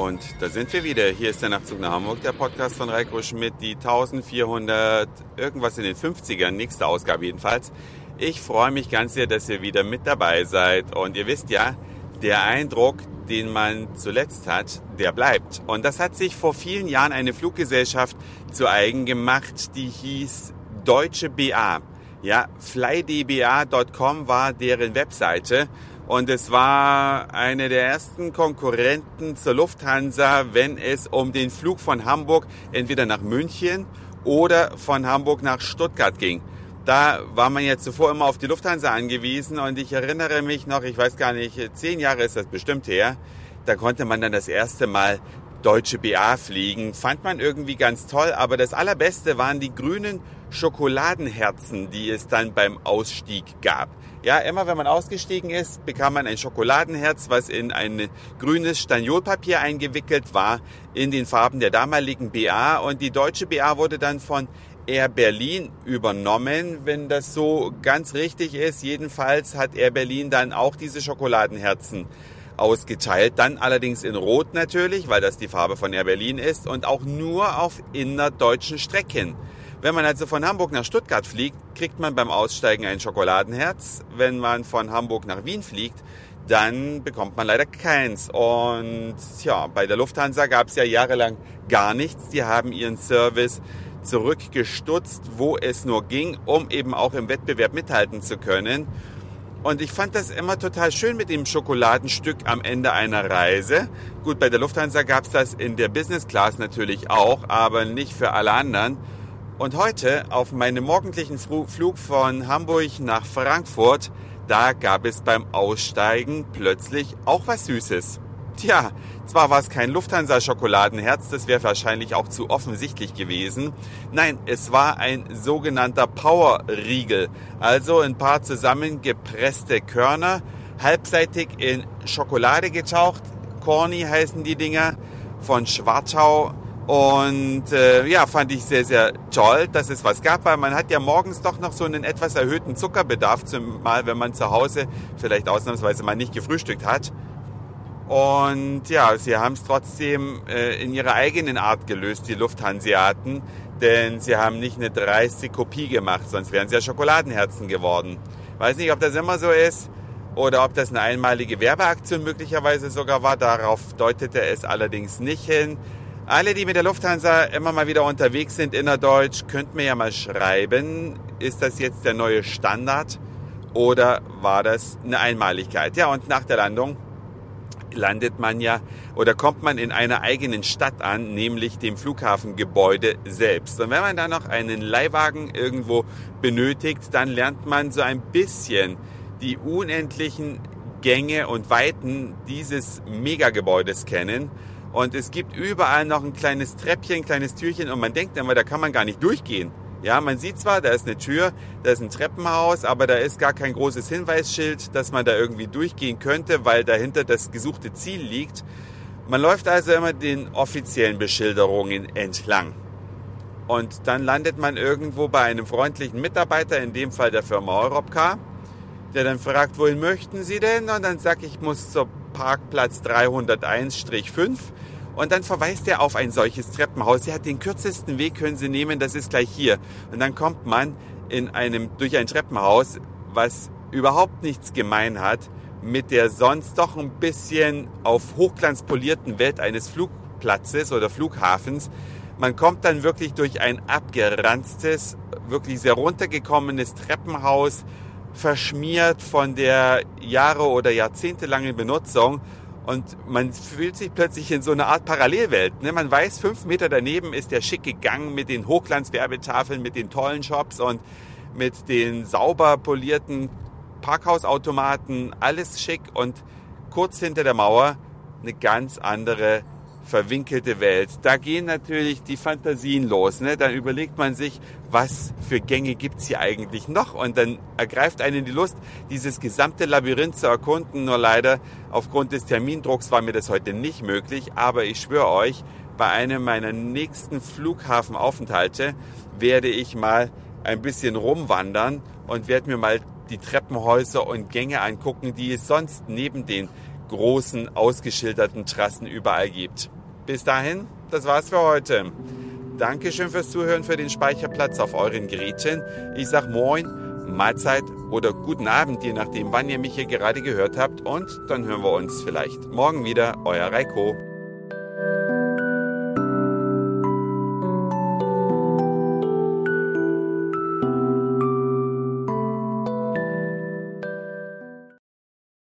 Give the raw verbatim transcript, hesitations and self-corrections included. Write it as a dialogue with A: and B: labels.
A: Und da sind wir wieder. Hier ist der Nachtzug nach Hamburg, der Podcast von Reiko Schmidt, die vierzehnhundert, irgendwas in den fünfzigern, nächste Ausgabe jedenfalls. Ich freue mich ganz sehr, dass ihr wieder mit dabei seid. Und ihr wisst ja, der Eindruck, den man zuletzt hat, der bleibt. Und das hat sich vor vielen Jahren eine Fluggesellschaft zu eigen gemacht, die hieß Deutsche B A. Ja, fly d b a punkt com war deren Webseite. Und es war eine der ersten Konkurrenten zur Lufthansa, wenn es um den Flug von Hamburg entweder nach München oder von Hamburg nach Stuttgart ging. Da war man ja zuvor immer auf die Lufthansa angewiesen und ich erinnere mich noch, ich weiß gar nicht, zehn Jahre ist das bestimmt her, da konnte man dann das erste Mal Deutsche B A fliegen. Fand man irgendwie ganz toll, aber das Allerbeste waren die grünen Schokoladenherzen, die es dann beim Ausstieg gab. Ja, immer wenn man ausgestiegen ist, bekam man ein Schokoladenherz, was in ein grünes Staniolpapier eingewickelt war, in den Farben der damaligen B A. Und die Deutsche B A wurde dann von Air Berlin übernommen, wenn das so ganz richtig ist. Jedenfalls hat Air Berlin dann auch diese Schokoladenherzen ausgeteilt. Dann allerdings in Rot natürlich, weil das die Farbe von Air Berlin ist und auch nur auf innerdeutschen Strecken. Wenn man also von Hamburg nach Stuttgart fliegt, kriegt man beim Aussteigen ein Schokoladenherz. Wenn man von Hamburg nach Wien fliegt, dann bekommt man leider keins. Und ja, bei der Lufthansa gab es ja jahrelang gar nichts. Die haben ihren Service zurückgestutzt, wo es nur ging, um eben auch im Wettbewerb mithalten zu können. Und ich fand das immer total schön mit dem Schokoladenstück am Ende einer Reise. Gut, bei der Lufthansa gab es das in der Business Class natürlich auch, aber nicht für alle anderen. Und heute auf meinem morgendlichen Flug von Hamburg nach Frankfurt, da gab es beim Aussteigen plötzlich auch was Süßes. Tja, zwar war es kein Lufthansa-Schokoladenherz, das wäre wahrscheinlich auch zu offensichtlich gewesen. Nein, es war ein sogenannter Power-Riegel, also ein paar zusammengepresste Körner, halbseitig in Schokolade getaucht. Corny heißen die Dinger, von Schwartau. Und äh, ja, fand ich sehr, sehr toll, dass es was gab, weil man hat ja morgens doch noch so einen etwas erhöhten Zuckerbedarf, zumal wenn man zu Hause vielleicht ausnahmsweise mal nicht gefrühstückt hat. Und ja, sie haben es trotzdem äh, in ihrer eigenen Art gelöst, die Lufthanseaten, denn sie haben nicht eine dreiste Kopie gemacht, sonst wären es ja Schokoladenherzen geworden. Weiß nicht, ob das immer so ist oder ob das eine einmalige Werbeaktion möglicherweise sogar war, darauf deutete es allerdings nicht hin. Alle, die mit der Lufthansa immer mal wieder unterwegs sind innerdeutsch, könnt mir ja mal schreiben, ist das jetzt der neue Standard oder war das eine Einmaligkeit? Ja, und nach der Landung landet man ja oder kommt man in einer eigenen Stadt an, nämlich dem Flughafengebäude selbst. Und wenn man dann noch einen Leihwagen irgendwo benötigt, dann lernt man so ein bisschen die unendlichen Gänge und Weiten dieses Megagebäudes kennen. Und es gibt überall noch ein kleines Treppchen, ein kleines Türchen und man denkt immer, da kann man gar nicht durchgehen. Ja, man sieht zwar, da ist eine Tür, da ist ein Treppenhaus, aber da ist gar kein großes Hinweisschild, dass man da irgendwie durchgehen könnte, weil dahinter das gesuchte Ziel liegt. Man läuft also immer den offiziellen Beschilderungen entlang. Und dann landet man irgendwo bei einem freundlichen Mitarbeiter, in dem Fall der Firma Europcar, der dann fragt, wohin möchten Sie denn? Und dann sage ich, ich muss zur Parkplatz dreihunderteins fünf. Und dann verweist er auf ein solches Treppenhaus. Ja, den kürzesten Weg können Sie nehmen, das ist gleich hier. Und dann kommt man in einem, durch ein Treppenhaus, was überhaupt nichts gemein hat mit der sonst doch ein bisschen auf Hochglanz polierten Welt eines Flugplatzes oder Flughafens. Man kommt dann wirklich durch ein abgeranztes, wirklich sehr runtergekommenes Treppenhaus, verschmiert von der Jahre- oder jahrzehntelangen Benutzung. Und man fühlt sich plötzlich in so einer Art Parallelwelt. Man weiß, fünf Meter daneben ist der schicke Gang mit den Hochglanzwerbetafeln, mit den tollen Shops und mit den sauber polierten Parkhausautomaten. Alles schick und kurz hinter der Mauer eine ganz andere verwinkelte Welt. Da gehen natürlich die Fantasien los. Ne? Dann überlegt man sich, was für Gänge gibt's hier eigentlich noch? Und dann ergreift einen die Lust, dieses gesamte Labyrinth zu erkunden. Nur leider, aufgrund des Termindrucks war mir das heute nicht möglich. Aber ich schwöre euch, bei einem meiner nächsten Flughafenaufenthalte werde ich mal ein bisschen rumwandern und werde mir mal die Treppenhäuser und Gänge angucken, die es sonst neben den großen, ausgeschilderten Trassen überall gibt. Bis dahin, das war's für heute. Dankeschön fürs Zuhören, für den Speicherplatz auf euren Geräten. Ich sag Moin, Mahlzeit oder guten Abend, je nachdem, wann ihr mich hier gerade gehört habt. Und dann hören wir uns vielleicht morgen wieder. Euer Reiko.